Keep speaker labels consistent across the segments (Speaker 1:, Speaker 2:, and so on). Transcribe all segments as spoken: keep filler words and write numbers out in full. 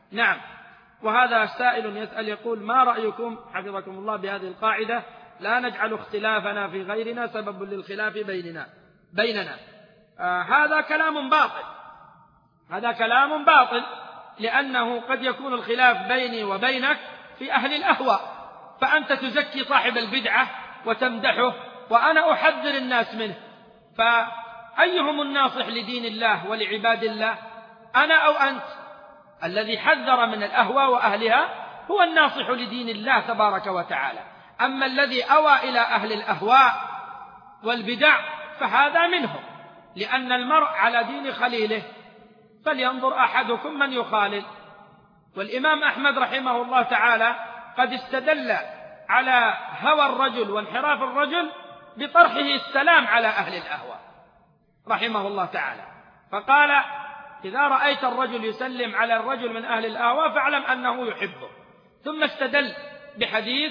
Speaker 1: نعم. وهذا سائل يسأل يقول: ما رأيكم حفظكم الله بهذه القاعدة: لا نجعل اختلافنا في غيرنا سبب للخلاف بيننا بيننا آه هذا كلام باطل هذا كلام باطل لأنه قد يكون الخلاف بيني وبينك في أهل الأهواء، فأنت تزكي صاحب البدعة وتمدحه وأنا أحذر الناس منه، فأيهم الناصح لدين الله ولعباد الله، أنا أو أنت؟ الذي حذر من الأهواء وأهلها هو الناصح لدين الله تبارك وتعالى. أما الذي أوى إلى أهل الأهواء والبدع فهذا منهم، لأن المرء على دين خليله، فلينظر أحدكم من يخالل. والإمام أحمد رحمه الله تعالى قد استدل على هوى الرجل وانحراف الرجل بطرحه السلام على أهل الأهواء رحمه الله تعالى، فقال: إذا رأيت الرجل يسلم على الرجل من أهل الأهواء فاعلم أنه يحبه. ثم استدل بحديث: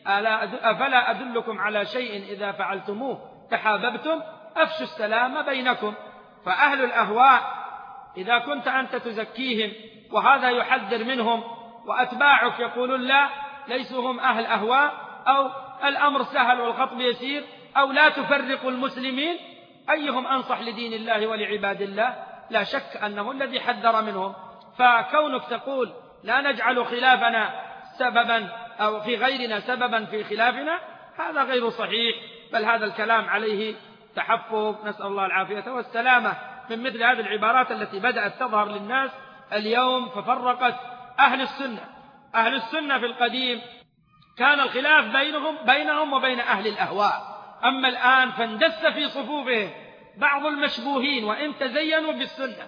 Speaker 1: أفلا أدلكم على شيء إذا فعلتموه تحاببتم أفشوا السلام بينكم. فأهل الأهواء إذا كنت أنت تزكيهم وهذا يحذر منهم وأتباعك يقولون لا ليسوا هم أهل أهواء، أو الأمر سهل والخطب يسير، أو لا تفرق المسلمين، أيهم أنصح لدين الله ولعباد الله؟ لا شك أنه الذي حذر منهم. فكونك تقول لا نجعل خلافنا سببا أو في غيرنا سببا في خلافنا هذا غير صحيح، بل هذا الكلام عليه تحفظ، نسأل الله العافية والسلامة من مثل هذه العبارات التي بدأت تظهر للناس اليوم ففرقت أهل السنة. أهل السنة في القديم كان الخلاف بينهم بينهم وبين أهل الأهواء، أما الآن فاندس في صفوفهم بعض المشبوهين وإن تزينوا بالسنة،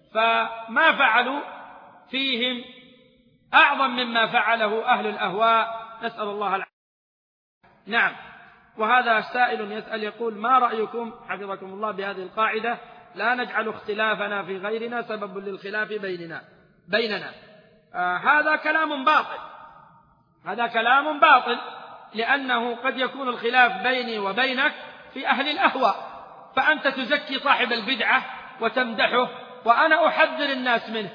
Speaker 1: فما فعلوا فيهم أعظم مما فعله أهل الأهواء، نسأل الله العافية. نعم. وهذا سائل يسأل يقول: ما رأيكم حفظكم الله بهذه القاعدة: لا نجعل اختلافنا في غيرنا سبب للخلاف بيننا بيننا آه هذا كلام باطل هذا كلام باطل لأنه قد يكون الخلاف بيني وبينك في أهل الأهواء، فأنت تزكي صاحب البدعة وتمدحه وأنا أحذر الناس منه،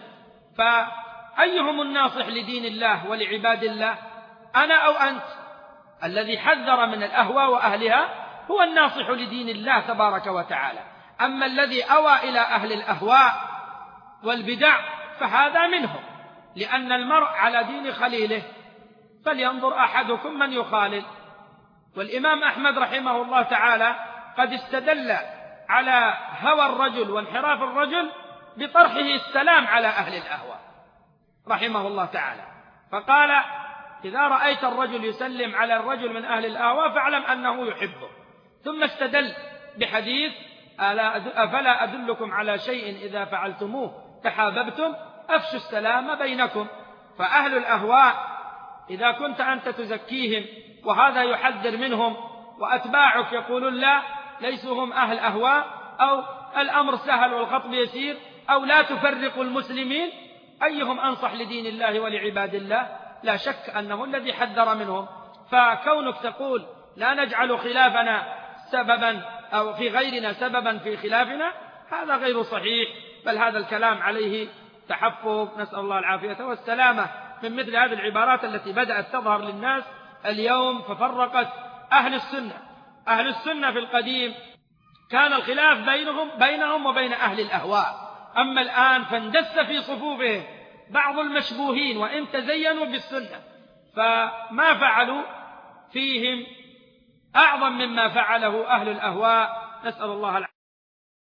Speaker 1: فأيهم الناصح لدين الله ولعباد الله؟ أنا أو أنت؟ الذي حذر من الأهواء وأهلها هو الناصح لدين الله تبارك وتعالى. أما الذي أوى إلى أهل الأهواء والبدع فهذا منهم، لأن المرء على دين خليله، فلينظر أحدكم من يخالل. والإمام أحمد رحمه الله تعالى قد استدل على هوى الرجل وانحراف الرجل بطرحه السلام على أهل الأهواء رحمه الله تعالى، فقال: إذا رأيت الرجل يسلم على الرجل من أهل الأهواء فاعلم أنه يحبه. ثم استدل بحديث: أفلا أدلكم على شيء إذا فعلتموه تحاببتم أفشوا السلام بينكم. فأهل الأهواء إذا كنت أنت تزكيهم وهذا يحذر منهم وأتباعك يقولون لا ليسوا هم أهل أهواء، أو الأمر سهل والخطب يسير، أو لا تفرق المسلمين، أيهم أنصح لدين الله ولعباد الله؟ لا شك أنه الذي حذر منهم. فكونك تقول لا نجعل خلافنا سببا أو في غيرنا سببا في خلافنا هذا غير صحيح، بل هذا الكلام عليه تحفظ، نسأل الله العافية والسلامة من مثل هذه العبارات التي بدأت تظهر للناس اليوم ففرقت أهل السنة. أهل السنة في القديم كان الخلاف بينهم بينهم وبين أهل الأهواء، أما الآن فاندس في صفوفهم بعض المشبوهين وإن تزينوا بالسنة، فما فعلوا فيهم أعظم مما فعله أهل الأهواء، نسأل الله العافية.